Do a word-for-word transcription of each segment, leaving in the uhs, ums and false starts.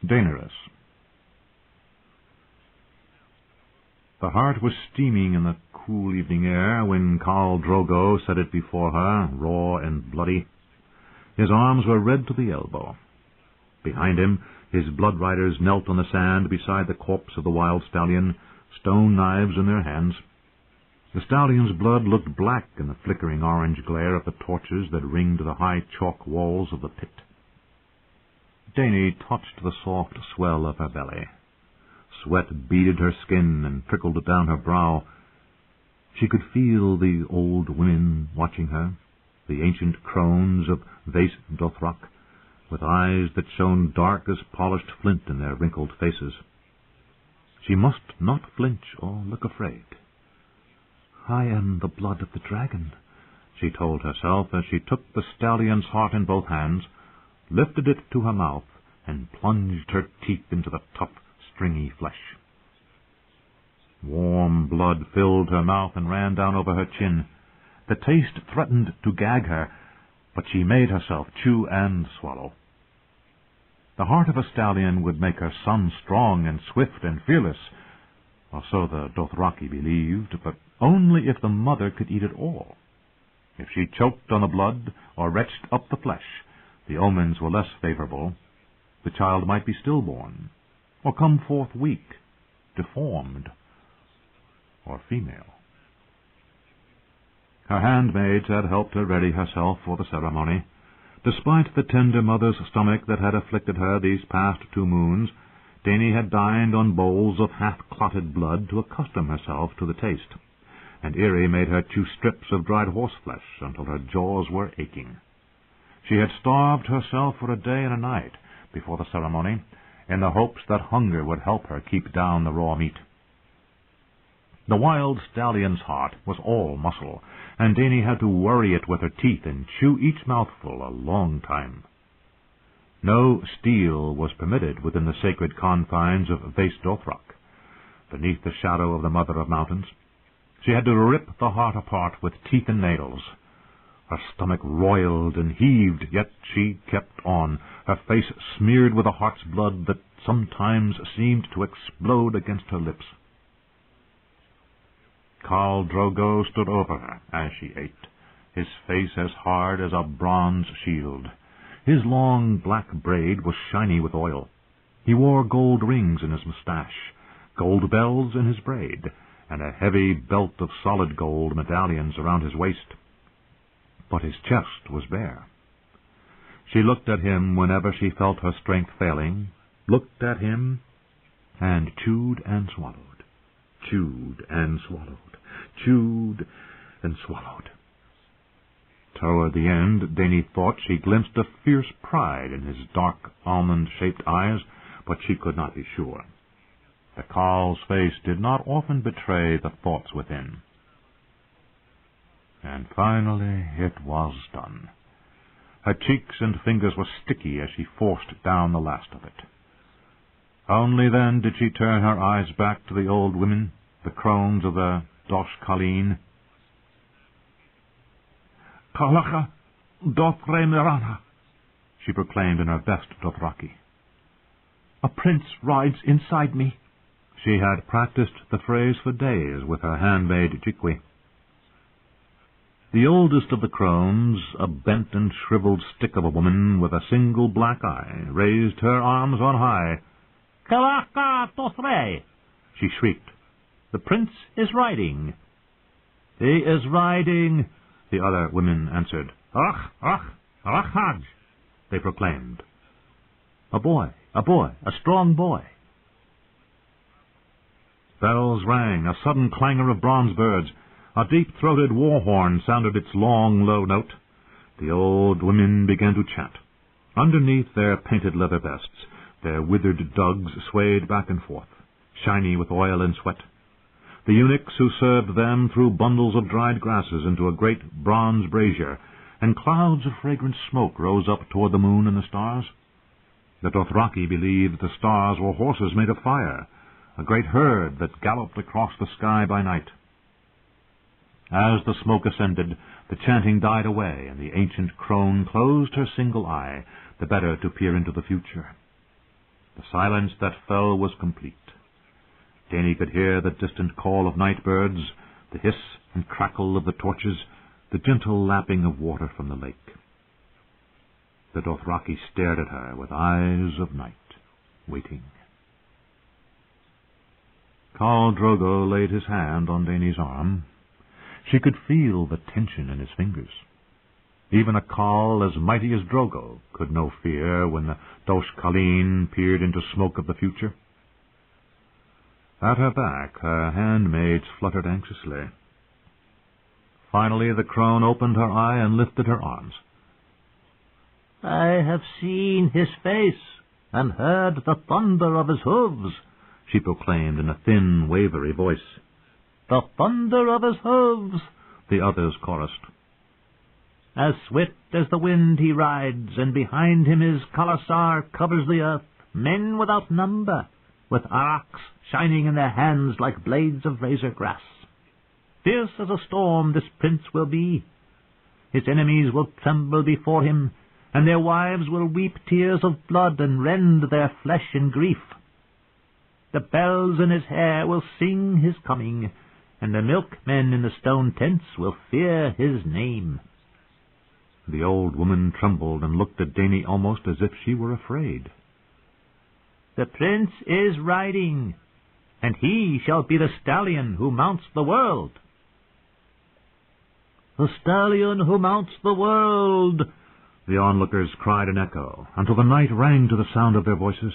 Daenerys. The heart was steaming in the cool evening air when Khal Drogo set it before her, raw and bloody. His arms were red to the elbow. Behind him, his blood riders knelt on the sand beside the corpse of the wild stallion, stone knives in their hands. The stallion's blood looked black in the flickering orange glare of the torches that ringed the high chalk walls of the pit. Dany touched the soft swell of her belly. Sweat beaded her skin and trickled down her brow. She could feel the old women watching her, the ancient crones of Vaes Dothrak, with eyes that shone dark as polished flint in their wrinkled faces. She must not flinch or look afraid. "I am the blood of the dragon," she told herself as she took the stallion's heart in both hands, lifted it to her mouth, and plunged her teeth into the tough, stringy flesh. Warm blood filled her mouth and ran down over her chin. The taste threatened to gag her, but she made herself chew and swallow. The heart of a stallion would make her son strong and swift and fearless, or so the Dothraki believed, but only if the mother could eat it all. If she choked on the blood or retched up the flesh, the omens were less favorable. The child might be stillborn, or come forth weak, deformed, or female. Her handmaids had helped her ready herself for the ceremony. Despite the tender mother's stomach that had afflicted her these past two moons, Dany had dined on bowls of half-clotted blood to accustom herself to the taste, and Irri made her chew strips of dried horseflesh until her jaws were aching. She had starved herself for a day and a night before the ceremony, in the hopes that hunger would help her keep down the raw meat. The wild stallion's heart was all muscle, and Dany had to worry it with her teeth and chew each mouthful a long time. No steel was permitted within the sacred confines of Vaes Dothrak, beneath the shadow of the Mother of Mountains. She had to rip the heart apart with teeth and nails. Her stomach roiled and heaved, yet she kept on, her face smeared with the heart's blood that sometimes seemed to explode against her lips. Khal Drogo stood over her as she ate, his face as hard as a bronze shield. His long black braid was shiny with oil. He wore gold rings in his mustache, gold bells in his braid, and a heavy belt of solid gold medallions around his waist. But his chest was bare. She looked at him whenever she felt her strength failing, looked at him, and chewed and swallowed, chewed and swallowed, chewed and swallowed. Toward the end, Dany thought she glimpsed a fierce pride in his dark, almond-shaped eyes, but she could not be sure. The Khal's face did not often betray the thoughts within. And finally it was done. Her cheeks and fingers were sticky as she forced down the last of it. Only then did she turn her eyes back to the old women, the crones of the Dosh Khaleen. "Kalacha Dothre Mirana," she proclaimed in her best Dothraki. "A prince rides inside me." She had practiced the phrase for days with her handmaid Jikwi. The oldest of the crones, a bent and shriveled stick of a woman with a single black eye, raised her arms on high. "Kalacha Dothre!" she shrieked. "The prince is riding." "He is riding," the other women answered. "Rach, rach, rachaj," they proclaimed. "A boy, a boy, a strong boy." Bells rang, a sudden clangor of bronze birds. A deep-throated war horn sounded its long, low note. The old women began to chant. Underneath their painted leather vests, their withered dugs swayed back and forth, shiny with oil and sweat. The eunuchs who served them threw bundles of dried grasses into a great bronze brazier, and clouds of fragrant smoke rose up toward the moon and the stars. The Dothraki believed the stars were horses made of fire, a great herd that galloped across the sky by night. As the smoke ascended, the chanting died away, and the ancient crone closed her single eye, the better to peer into the future. The silence that fell was complete. Dainey could hear the distant call of night birds, the hiss and crackle of the torches, the gentle lapping of water from the lake. The Dothraki stared at her with eyes of night, waiting. Khal Drogo laid his hand on Dainey's arm. She could feel the tension in his fingers. Even a Khal as mighty as Drogo could know fear when the Dosh Khaleen peered into smoke of the future. At her back, her handmaids fluttered anxiously. Finally, the crone opened her eye and lifted her arms. "I have seen his face, and heard the thunder of his hooves," she proclaimed in a thin, wavery voice. "The thunder of his hooves," the others chorused. "As swift as the wind he rides, and behind him his Khalasar covers the earth, men without number, with arcs shining in their hands like blades of razor grass. Fierce as a storm this prince will be. His enemies will tremble before him, and their wives will weep tears of blood and rend their flesh in grief. The bells in his hair will sing his coming, and the milkmen in the stone tents will fear his name." The old woman trembled and looked at Dainey almost as if she were afraid. "The prince is riding, and he shall be the stallion who mounts the world." "The stallion who mounts the world," the onlookers cried in echo, until the night rang to the sound of their voices.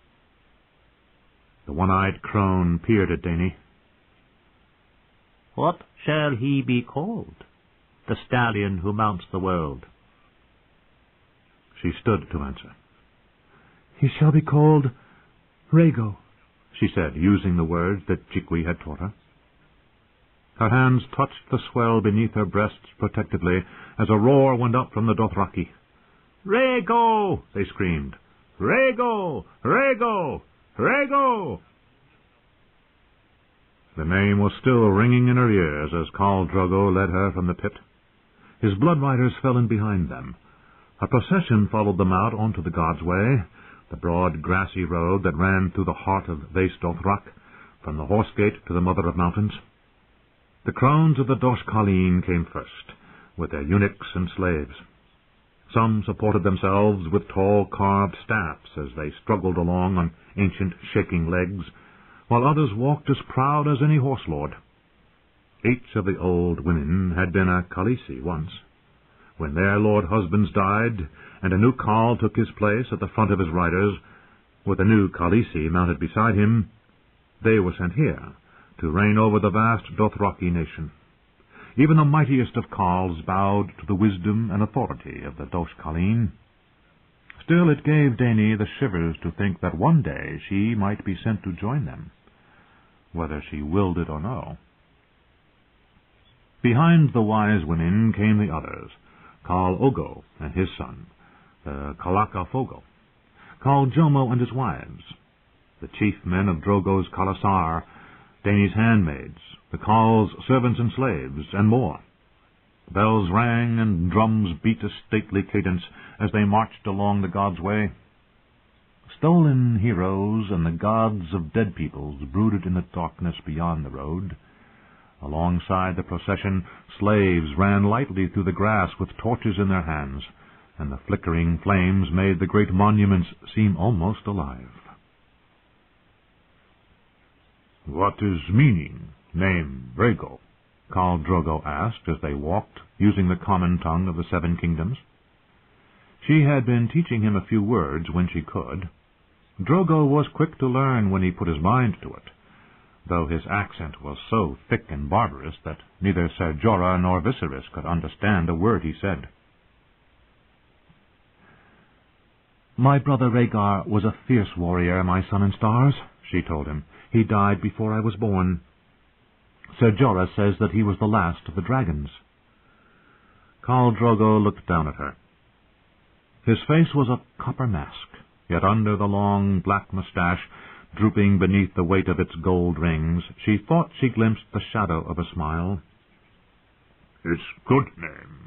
The one-eyed crone peered at Dainey. "What shall he be called, the stallion who mounts the world?" She stood to answer. "He shall be called Rhaego," she said, using the words that Jikwi had taught her. Her hands touched the swell beneath her breasts protectively as a roar went up from the Dothraki. "Rhaego!" they screamed. "Rhaego! Rhaego! Rhaego!" The name was still ringing in her ears as Khal Drogo led her from the pit. His blood riders fell in behind them. A procession followed them out onto the God's Way, the broad grassy road that ran through the heart of Vaes Dothrak, from the Horse Gate to the Mother of Mountains. The crones of the Dosh Khaleen came first, with their eunuchs and slaves. Some supported themselves with tall carved staffs as they struggled along on ancient shaking legs, while others walked as proud as any horse lord. Each of the old women had been a Khaleesi once. When their lord husbands died, and a new Khal took his place at the front of his riders, with a new Khaleesi mounted beside him, they were sent here to reign over the vast Dothraki nation. Even the mightiest of Khals bowed to the wisdom and authority of the Dosh Khaleen. Still, it gave Dainey the shivers to think that one day she might be sent to join them, whether she willed it or no. Behind the wise women came the others, Khal Ogo and his son, the Khalaka Fogo, Khal Jomo and his wives, the chief men of Drogo's Khalasar, Dainey's handmaids, the Khal's servants and slaves, and more. The bells rang and drums beat a stately cadence as they marched along the God's Way. Stolen heroes and the gods of dead peoples brooded in the darkness beyond the road. Alongside the procession, slaves ran lightly through the grass with torches in their hands, and the flickering flames made the great monuments seem almost alive. "What is meaning, name Rhaego?" Khal Drogo asked as they walked, using the common tongue of the Seven Kingdoms. She had been teaching him a few words when she could. Drogo was quick to learn when he put his mind to it, though his accent was so thick and barbarous that neither Ser Jorah nor Viserys could understand a word he said. "My brother Rhaegar was a fierce warrior, my son and stars," she told him. "He died before I was born. Ser Jorah says that he was the last of the dragons." Khal Drogo looked down at her. His face was a copper mask, yet under the long black moustache, drooping beneath the weight of its gold rings, she thought she glimpsed the shadow of a smile. "It's good name.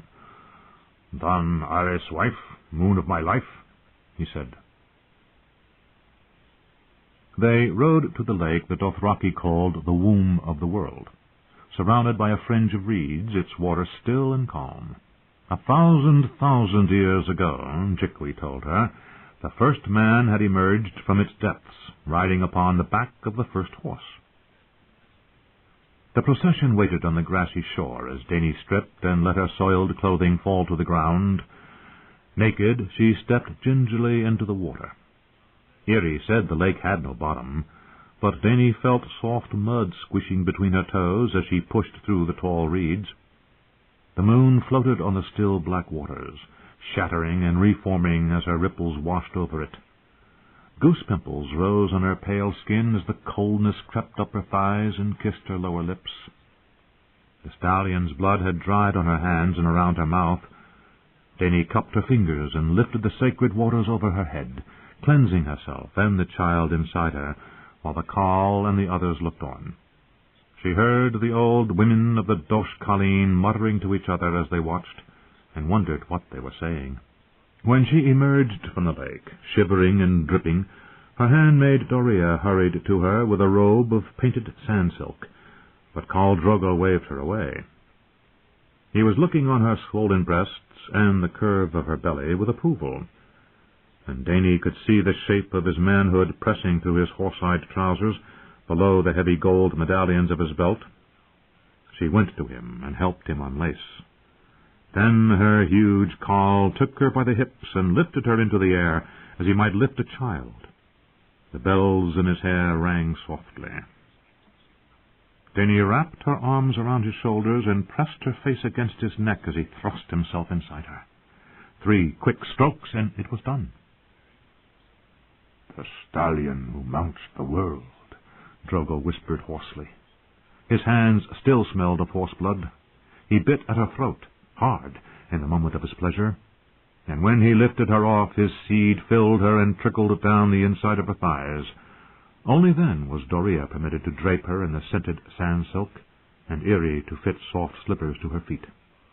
Dan Ares' wife, moon of my life," he said. They rode to the lake that Dothraki called the Womb of the World. Surrounded by a fringe of reeds, its water still and calm. A thousand thousand years ago, Jikwi told her, the first man had emerged from its depths, riding upon the back of the first horse. The procession waited on the grassy shore as Dany stripped and let her soiled clothing fall to the ground. Naked, she stepped gingerly into the water. Irri said the lake had no bottom, but Dany felt soft mud squishing between her toes as she pushed through the tall reeds. The moon floated on the still black waters, shattering and reforming as her ripples washed over it. Goose pimples rose on her pale skin as the coldness crept up her thighs and kissed her lower lips. The stallion's blood had dried on her hands and around her mouth. Dany cupped her fingers and lifted the sacred waters over her head, cleansing herself and the child inside her, while the Carl and the others looked on. She heard the old women of the Dosh Khaleen muttering to each other as they watched, and wondered what they were saying. When she emerged from the lake, shivering and dripping, her handmaid Dorea hurried to her with a robe of painted sand silk, but Khal Drogo waved her away. He was looking on her swollen breasts and the curve of her belly with approval, and Dany could see the shape of his manhood pressing through his horse-hide trousers below the heavy gold medallions of his belt. She went to him and helped him unlace. Then her huge Khal took her by the hips and lifted her into the air as he might lift a child. The bells in his hair rang softly. Dany wrapped her arms around his shoulders and pressed her face against his neck as he thrust himself inside her. Three quick strokes, and it was done. "The stallion who mounts the world," Drogo whispered hoarsely. His hands still smelled of horse blood. He bit at her throat, hard, in the moment of his pleasure, and when he lifted her off, his seed filled her and trickled down the inside of her thighs. Only then was Dorea permitted to drape her in the scented sand silk, and Irri to fit soft slippers to her feet.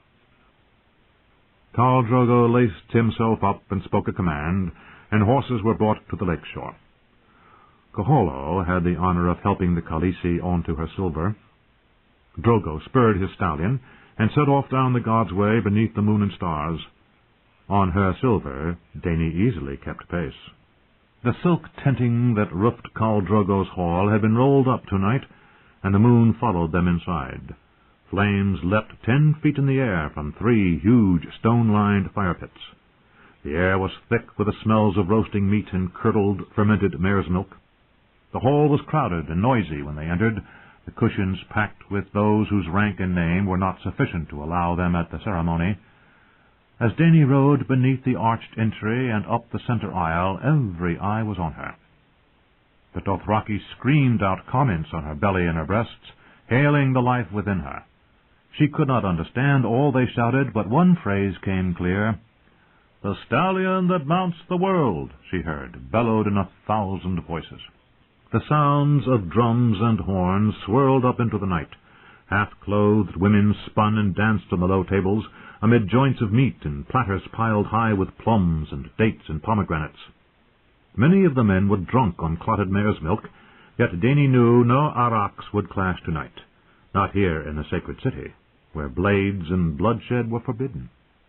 Khal Drogo laced himself up and spoke a command, and horses were brought to the lake shore. Kaholo had the honor of helping the Khaleesi onto her silver. Drogo spurred his stallion and set off down the God's Way beneath the moon and stars. On her silver, Dany easily kept pace. The silk tenting that roofed Khal Drogo's hall had been rolled up tonight, and the moon followed them inside. Flames leapt ten feet in the air from three huge stone-lined fire pits. The air was thick with the smells of roasting meat and curdled, fermented mare's milk. The hall was crowded and noisy when they entered, the cushions packed with those whose rank and name were not sufficient to allow them at the ceremony. As Dany rode beneath the arched entry and up the center aisle, every eye was on her. The Dothraki screamed out comments on her belly and her breasts, hailing the life within her. She could not understand all they shouted, but one phrase came clear. "The stallion that mounts the world," she heard, bellowed in a thousand voices. The sounds of drums and horns swirled up into the night. Half-clothed women spun and danced on the low tables, amid joints of meat and platters piled high with plums and dates and pomegranates. Many of the men were drunk on clotted mare's milk, yet Dany knew no araks would clash tonight, not here in the sacred city, where blades and bloodshed were forbidden.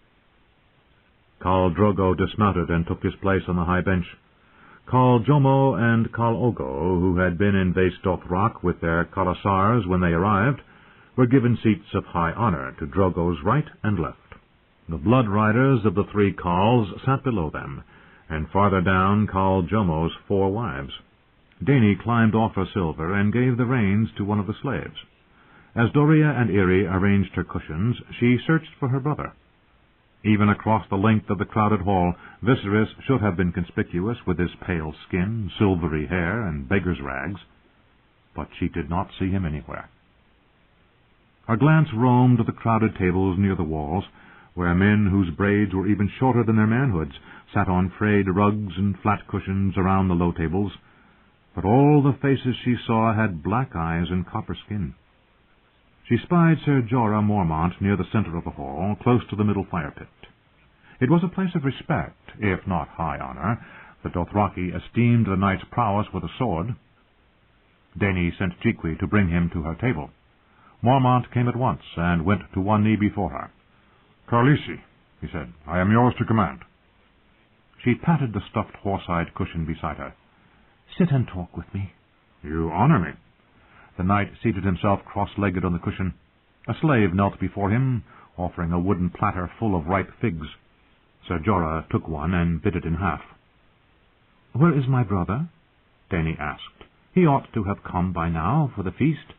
Khal Drogo dismounted and took his place on the high bench. Khal Jomo and Khal Ogo, who had been in Vaes Dothrak with their Khalasars when they arrived, were given seats of high honor to Drogo's right and left. The blood riders of the three Khals sat below them, and farther down Khal Jomo's four wives. Dany climbed off her silver and gave the reins to one of the slaves. As Dorea and Irri arranged her cushions, she searched for her brother. Even across the length of the crowded hall, Viserys should have been conspicuous with his pale skin, silvery hair, and beggar's rags, but she did not see him anywhere. Her glance roamed the crowded tables near the walls, where men whose braids were even shorter than their manhoods sat on frayed rugs and flat cushions around the low tables, but all the faces she saw had black eyes and copper skin. She spied Ser Jorah Mormont near the center of the hall, close to the middle fire pit. It was a place of respect, if not high honor, The Dothraki esteemed the knight's prowess with a sword. Dany sent Jiqui to bring him to her table. Mormont came at once, and went to one knee before her. "Khaleesi," he said, "I am yours to command." She patted the stuffed horsehide cushion beside her. "Sit and talk with me." "You honor me." The knight seated himself cross-legged on the cushion. A slave knelt before him, offering a wooden platter full of ripe figs. Ser Jorah took one and bit it in half. "Where is my brother?" Dany asked. "He ought to have come by now for the feast."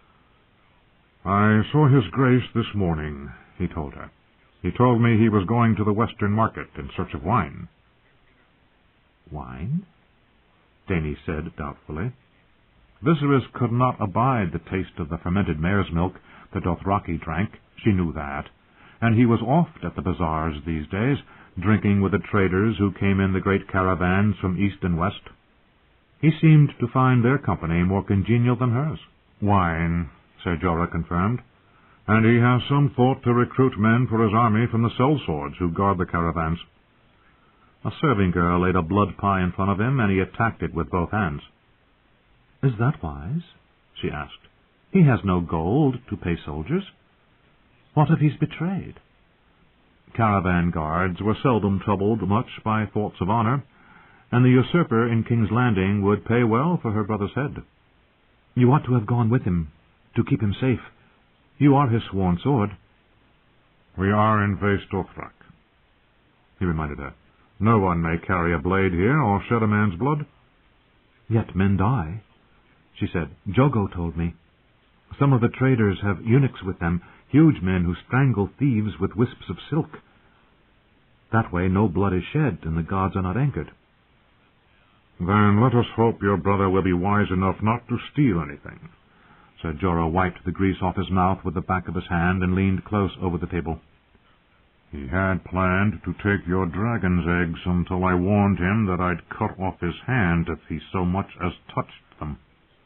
"I saw his grace this morning," he told her. "He told me he was going to the western market in search of wine." "Wine?" Dany said doubtfully. Viserys could not abide the taste of the fermented mare's milk the Dothraki drank, she knew that, and he was oft at the bazaars these days, drinking with the traders who came in the great caravans from east and west. He seemed to find their company more congenial than hers. "Wine," Ser Jorah confirmed, "and he has some thought to recruit men for his army from the sellswords who guard the caravans." A serving girl laid a blood pie in front of him, and he attacked it with both hands. "Is that wise?" she asked. "He has no gold to pay soldiers. What if he's betrayed?" Caravan guards were seldom troubled much by thoughts of honor, and the usurper in King's Landing would pay well for her brother's head. "You ought to have gone with him, to keep him safe. You are his sworn sword." "We are in Vaes Dothrak," he reminded her. "No one may carry a blade here or shed a man's blood." "Yet men die," she said. "Jogo told me. Some of the traders have eunuchs with them, huge men who strangle thieves with wisps of silk. That way no blood is shed, and the gods are not angered." "Then let us hope your brother will be wise enough not to steal anything." Ser Jorah wiped the grease off his mouth with the back of his hand and leaned close over the table. "He had planned to take your dragon's eggs until I warned him that I'd cut off his hand if he so much as touched them."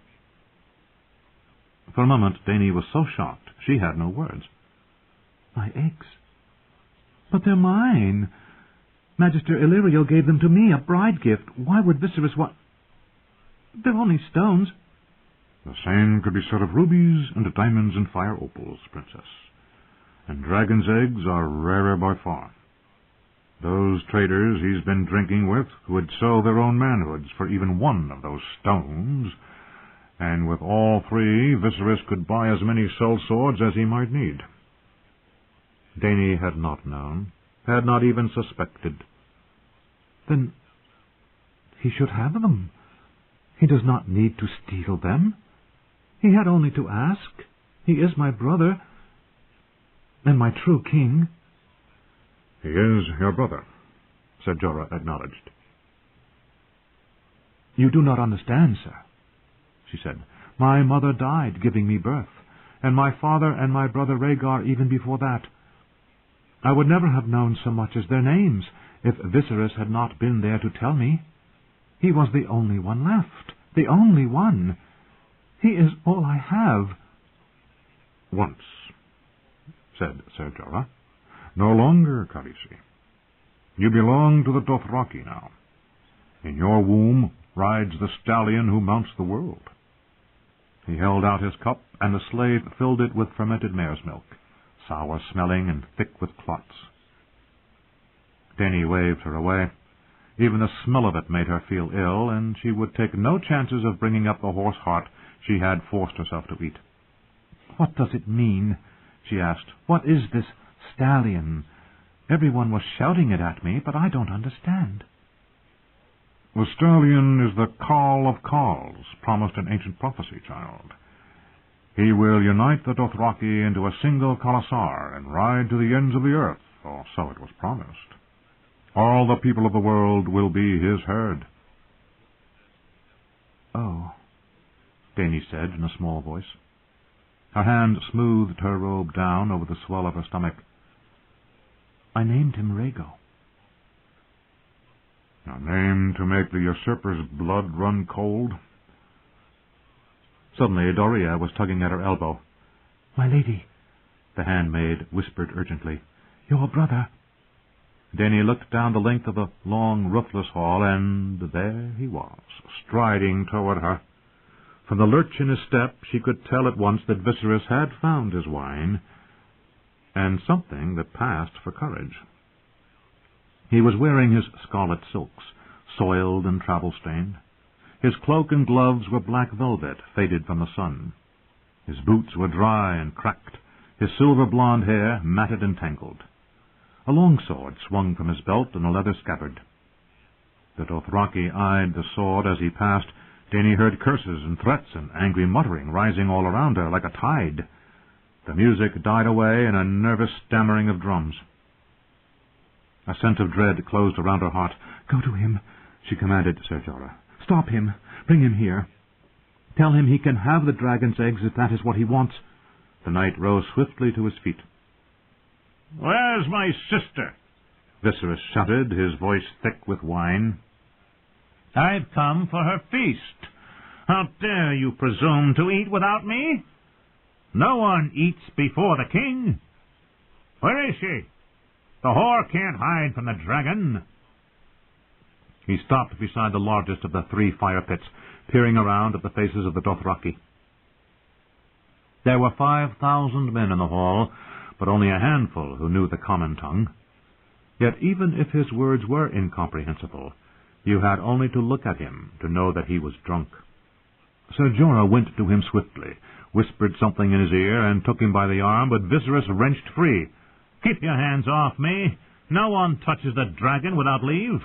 For a moment Dany was so shocked she had no words. "My eggs? But they're mine. Magister Illyrio gave them to me, a bride gift. Why would Viserys want... They're only stones." "The same could be said of rubies and diamonds and fire opals, Princess. And dragon's eggs are rarer by far. Those traders he's been drinking with would sell their own manhoods for even one of those stones, and with all three Viserys could buy as many sellswords as he might need." Dany had not known, had not even suspected. "Then he should have them. He does not need to steal them. He had only to ask. He is my brother, and my true king." "He is your brother," Ser Jorah acknowledged. "You do not understand, sir," she said. "My mother died giving me birth, and my father and my brother Rhaegar even before that. I would never have known so much as their names if Viserys had not been there to tell me. He was the only one left, the only one. He is all I have." "Once," said Ser Jorah. "No longer, Khaleesi. You belong to the Dothraki now. In your womb rides the stallion who mounts the world." He held out his cup, and the slave filled it with fermented mare's milk, sour-smelling and thick with clots. Dany waved her away. Even the smell of it made her feel ill, and she would take no chances of bringing up the horse heart she had forced herself to eat. "What does it mean?" she asked. "What is this stallion? Everyone was shouting it at me, but I don't understand." "The stallion is the Khal of Khals, promised in ancient prophecy, child. He will unite the Dothraki into a single khalasar and ride to the ends of the earth, or so it was promised. All the people of the world will be his herd." "Oh," Dany said in a small voice. Her hand smoothed her robe down over the swell of her stomach. "I named him Rhaego." "A name to make the usurper's blood run cold?" Suddenly Doria was tugging at her elbow. "My lady," the handmaid whispered urgently. "your brother..." Danny looked down the length of the long, roofless hall, and there he was, striding toward her. From the lurch in his step, she could tell at once that Viserys had found his wine, and something that passed for courage. He was wearing his scarlet silks, soiled and travel-stained. His cloak and gloves were black velvet, faded from the sun. His boots were dry and cracked, his silver-blonde hair matted and tangled. A long sword swung from his belt in a leather scabbard. The Dothraki eyed the sword as he passed. Danny heard curses and threats and angry muttering rising all around her like a tide. The music died away in a nervous stammering of drums. A sense of dread closed around her heart. "Go to him," she commanded to Ser Jorah. "Stop him. Bring him here. Tell him he can have the dragon's eggs if that is what he wants." The knight rose swiftly to his feet. "Where's my sister?" Viserys shouted, his voice thick with wine. "I've come for her feast. How dare you presume to eat without me? No one eats before the king. Where is she? The whore can't hide from the dragon." He stopped beside the largest of the three fire pits, peering around at the faces of the Dothraki. There were five thousand men in the hall, but only a handful who knew the common tongue. Yet even if his words were incomprehensible, you had only to look at him to know that he was drunk. Ser Jorah went to him swiftly, whispered something in his ear, and took him by the arm, but Viserys wrenched free. "Keep your hands off me. No one touches the dragon without leave."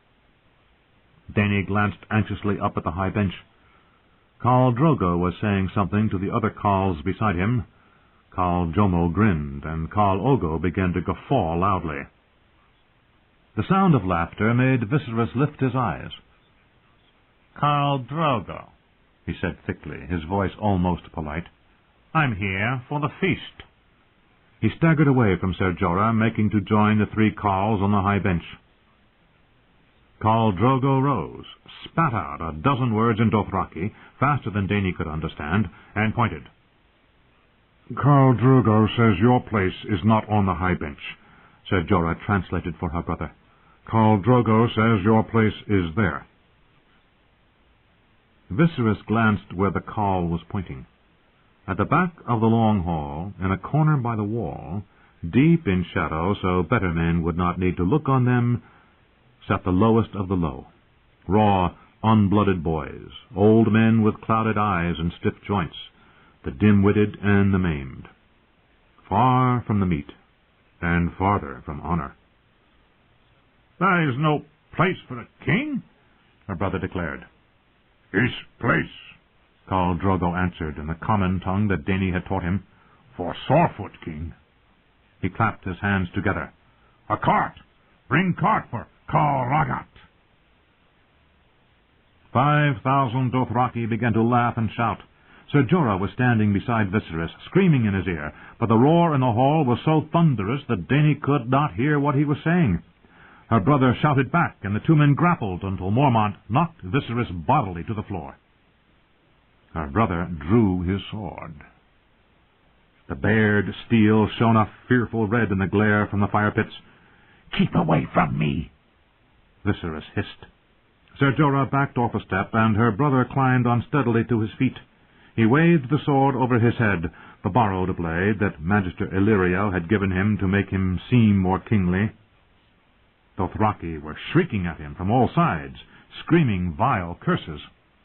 Danny glanced anxiously up at the high bench. Khal Drogo was saying something to the other Khals beside him. Khal Jomo grinned, and Khal Ogo began to guffaw loudly. The sound of laughter made Viserys lift his eyes. "Khal Drogo," he said thickly, his voice almost polite. "I'm here for the feast." He staggered away from Ser Jorah, making to join the three Khals on the high bench. Khal Drogo rose, spat out a dozen words in Dothraki, faster than Danny could understand, and pointed. "Khal Drogo says your place is not on the high bench," Ser Jorah translated for her brother. "Khal Drogo says your place is there." Viserys glanced where the Khal was pointing. At the back of the long hall, in a corner by the wall, deep in shadow so better men would not need to look on them, sat the lowest of the low, raw, unblooded boys, old men with clouded eyes and stiff joints, the dim-witted and the maimed, far from the meat, and farther from honor. "There is no place for a king," her brother declared. "His place," Khal Drogo answered in the common tongue that Danny had taught him. "For Sorfoot King." He clapped his hands together. "A cart! Bring cart for Khal Raggat." Five thousand Dothraki began to laugh and shout. Ser Jorah was standing beside Viserys, screaming in his ear, but the roar in the hall was so thunderous that Danny could not hear what he was saying. Her brother shouted back, and the two men grappled until Mormont knocked Viserys bodily to the floor. Her brother drew his sword. The bared steel shone a fearful red in the glare from the fire pits. "Keep away from me," Viserys hissed. Ser Jorah backed off a step, and her brother climbed unsteadily to his feet. He waved the sword over his head, the borrowed blade that Magister Illyrio had given him to make him seem more kingly. Dothraki were shrieking at him from all sides, screaming vile curses.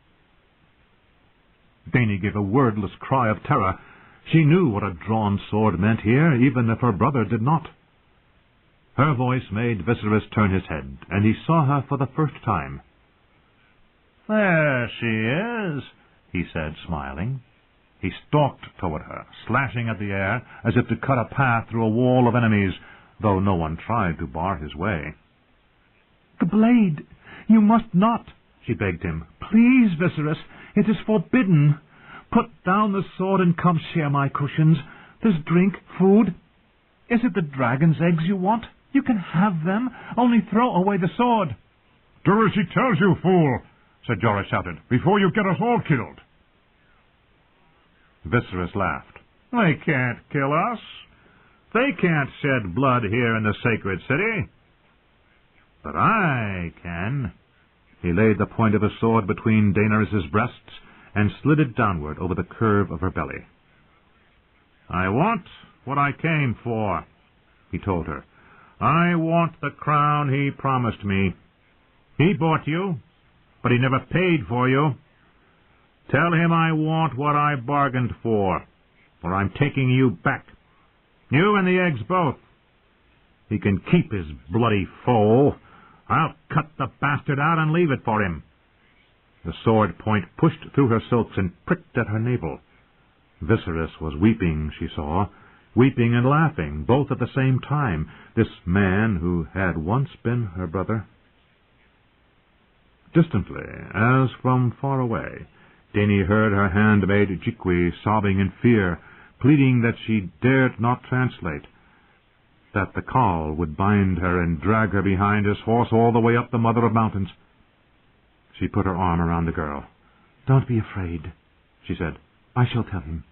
Danny gave a wordless cry of terror. She knew what a drawn sword meant here, even if her brother did not. Her voice made Viserys turn his head, and he saw her for the first time. "There she is," he said, smiling. He stalked toward her, slashing at the air as if to cut a path through a wall of enemies, though no one tried to bar his way. "The blade! You must not!" she begged him. "Please, Viserys, it is forbidden. Put down the sword and come share my cushions. There's drink, food. Is it the dragon's eggs you want? You can have them. Only throw away the sword." "Do as he tells you, fool," Ser Jorah shouted, "before you get us all killed." Viserys laughed. "They can't kill us. They can't shed blood here in the sacred city. But I can. He laid the point of his sword between Daenerys' breasts and slid it downward over the curve of her belly. I want what I came for, he told her. I want the crown he promised me. He bought you, but he never paid for you. Tell him I want what I bargained for, or I'm taking you back. You and the eggs both. He can keep his bloody foal. I'll cut the bastard out and leave it for him. The sword point pushed through her silks and pricked at her navel. Viserys was weeping, she saw, weeping and laughing, both at the same time, this man who had once been her brother. Distantly, as from far away, Dany heard her handmaid Jikwe sobbing in fear, pleading that she dared not translate, that the Khal would bind her and drag her behind his horse all the way up the Mother of Mountains. She put her arm around the girl. "Don't be afraid," she said. "I shall tell him."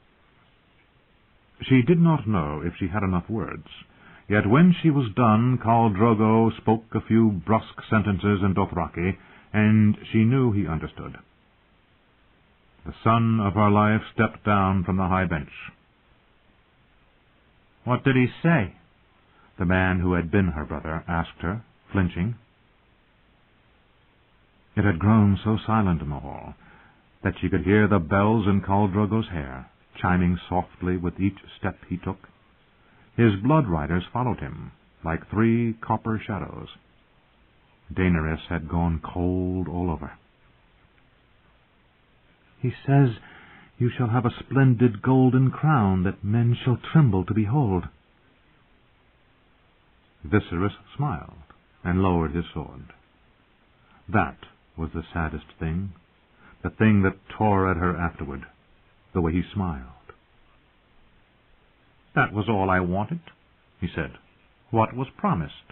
She did not know if she had enough words. Yet when she was done, Khal Drogo spoke a few brusque sentences in Dothraki, and she knew he understood. The son of her life stepped down from the high bench. "What did he say?" the man who had been her brother asked her, flinching. It had grown so silent in the hall that she could hear the bells in Khal Drogo's hair, chiming softly with each step he took. His blood riders followed him, like three copper shadows. Daenerys had gone cold all over. "He says you shall have a splendid golden crown that men shall tremble to behold." Viserys smiled and lowered his sword. That was the saddest thing, the thing that tore at her afterward, the way he smiled. "That was all I wanted," he said. "What was promised?"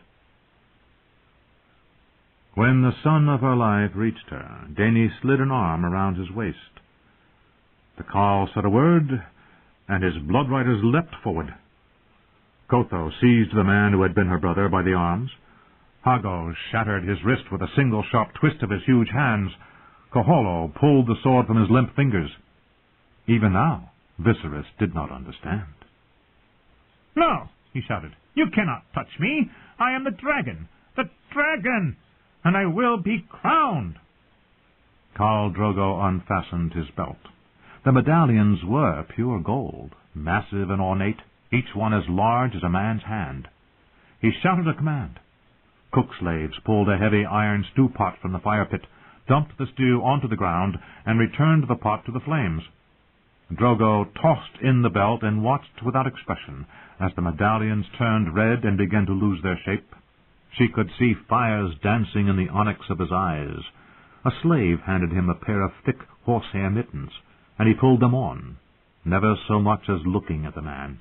When the son of her life reached her, Dany slid an arm around his waist. The Khal said a word, and his blood riders leapt forward. Kotho seized the man who had been her brother by the arms. Hago shattered his wrist with a single sharp twist of his huge hands. Koholo pulled the sword from his limp fingers. Even now, Viserys did not understand. "No," he shouted. "You cannot touch me. I am the dragon, the dragon, and I will be crowned." Khal Drogo unfastened his belt. The medallions were pure gold, massive and ornate, each one as large as a man's hand. He shouted a command. Cook slaves pulled a heavy iron stew pot from the fire pit, dumped the stew onto the ground, and returned the pot to the flames. Drogo tossed in the belt and watched without expression as the medallions turned red and began to lose their shape. She could see fires dancing in the onyx of his eyes. A slave handed him a pair of thick horsehair mittens, and he pulled them on, never so much as looking at the man.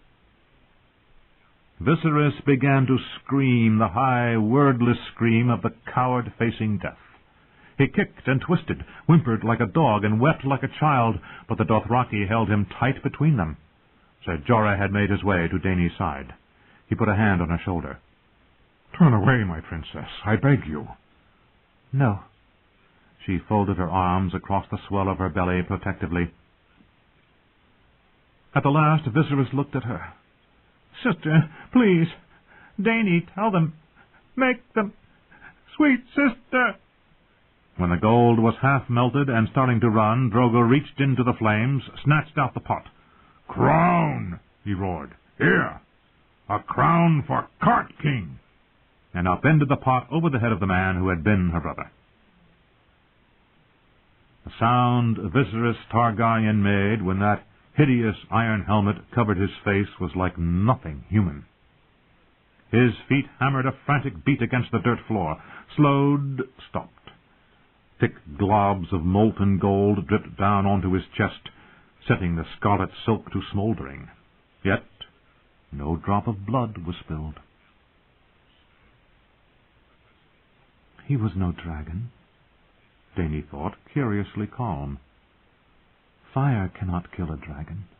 Viserys began to scream the high, wordless scream of the coward facing death. He kicked and twisted, whimpered like a dog, and wept like a child, but the Dothraki held him tight between them. Ser Jorah had made his way to Dany's side. He put a hand on her shoulder. "Turn away, my princess, I beg you." "No." She folded her arms across the swell of her belly protectively. At the last, Viserys looked at her. "Sister, please, Dany, tell them, make them, sweet sister." When the gold was half melted and starting to run, Drogo reached into the flames, snatched out the pot. "Crown!" he roared. "Here! A crown for Cart King!" And upended the pot over the head of the man who had been her brother. The sound Viserys Targaryen made when that hideous iron helmet covered his face was like nothing human. His feet hammered a frantic beat against the dirt floor, slowed, stopped. Thick globs of molten gold dripped down onto his chest, setting the scarlet silk to smoldering. Yet no drop of blood was spilled. He was no dragon, Dany thought, curiously calm. Fire cannot kill a dragon.